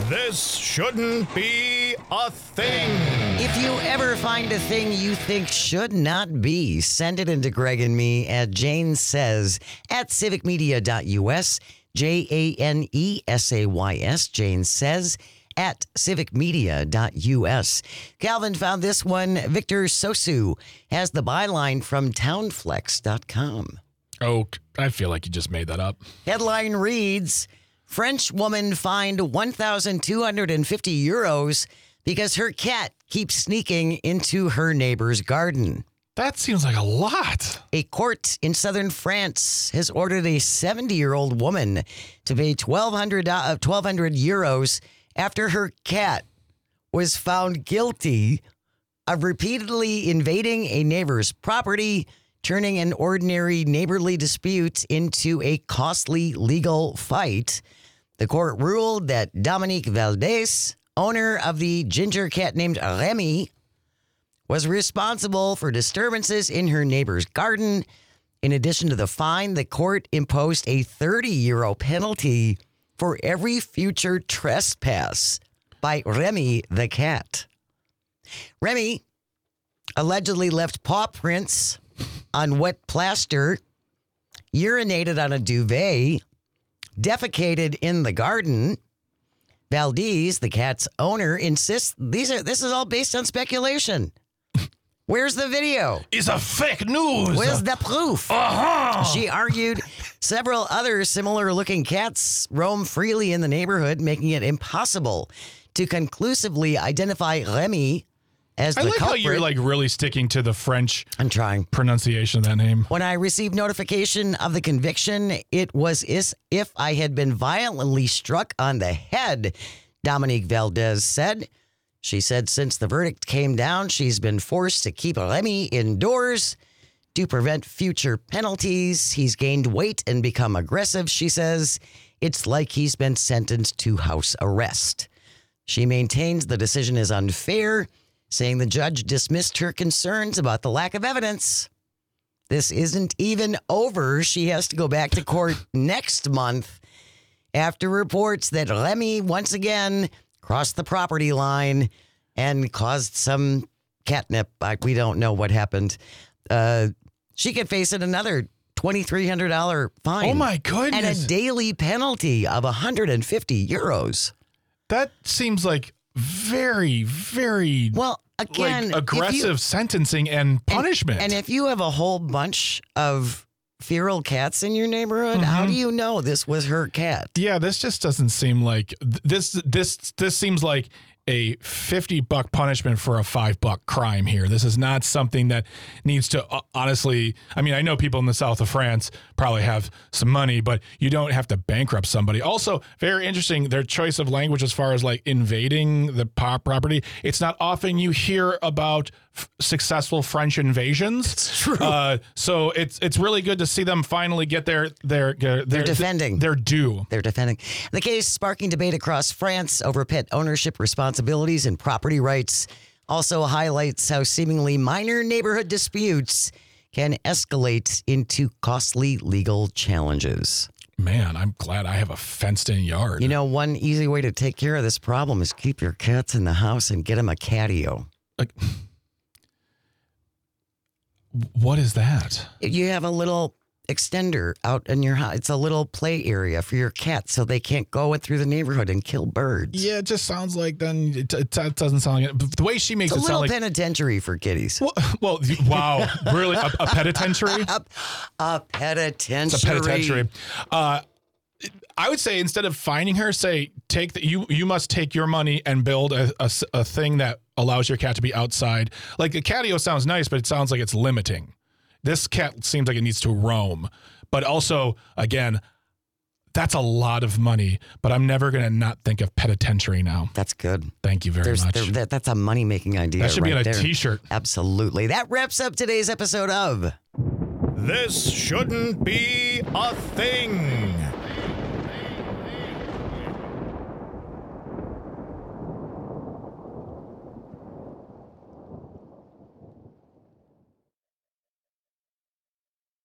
This shouldn't be a thing. If you ever find a thing you think should not be, send it into Greg and me at Jane Says at civicmedia.us, JANESAYS, Jane Says at civicmedia.us. Calvin found this one. Victor Sosu has the byline from townflex.com. Oh, I feel like you just made that up. Headline reads, French woman fined 1,250 euros because her cat keeps sneaking into her neighbor's garden. That seems like a lot. A court in southern France has ordered a 70-year-old woman to pay 1,200 euros after her cat was found guilty of repeatedly invading a neighbor's property, turning an ordinary neighborly dispute into a costly legal fight. The court ruled that Dominique Valdez, owner of the ginger cat named Remy, was responsible for disturbances in her neighbor's garden. In addition to the fine, the court imposed a 30 euro penalty for every future trespass by Remy the cat. Remy allegedly left paw prints on wet plaster, urinated on a duvet, defecated in the garden. Valdez, the cat's owner, insists this is all based on speculation. Where's the video? It's a fake news. Where's the proof? She argued several other similar-looking cats roam freely in the neighborhood, making it impossible to conclusively identify Remy as the I like culprit. how you're like really sticking to the French I'm trying. pronunciation of that name. When I received notification of the conviction, it was as if I had been violently struck on the head, Dominique Valdez said. She said since the verdict came down, she's been forced to keep Remy indoors to prevent future penalties. He's gained weight and become aggressive, she says. It's like he's been sentenced to house arrest. She maintains the decision is unfair, saying the judge dismissed her concerns about the lack of evidence. This isn't even over. She has to go back to court next month after reports that Remy once again crossed the property line and caused some catnip. We don't know what happened. She could face another $2,300 fine. Oh my goodness. And a daily penalty of 150 euros. That seems like very, very Well, again, like aggressive sentencing and punishment. And if you have a whole bunch of feral cats in your neighborhood, how do you know this was her cat? Yeah, this just doesn't seem like this seems like a $50 punishment for a $5 crime here. This is not something that needs to honestly, I mean, I know people in the south of France probably have some money, but you don't have to bankrupt somebody. Also, very interesting, their choice of language as far as like invading the property. It's not often you hear about successful French invasions. It's true. So it's really good to see them finally get their defending. their due. They're defending. The case sparking debate across France over pet ownership responsibilities and property rights also highlights how seemingly minor neighborhood disputes can escalate into costly legal challenges. Man, I'm glad I have a fenced-in yard. You know, one easy way to take care of this problem is keep your cats in the house and get them a catio. Like, what is that? You have a little extender out in your house. It's a little play area for your cats so they can't go through the neighborhood and kill birds. Yeah, it just sounds like then it doesn't sound like it. The way she makes It's a it little sound like penitentiary for kitties. well, wow, really a penitentiary? A penitentiary. It's a penitentiary. I would say instead of fining her, say you must take your money and build a thing that allows your cat to be outside. Like a catio sounds nice, but it sounds like it's limiting. This cat seems like it needs to roam. But also, again, that's a lot of money. But I'm never going to not think of penitentiary now. That's good. Thank you very much. That's a money-making idea. That should be right on a there. T-shirt. Absolutely. That wraps up today's episode of This shouldn't be a thing.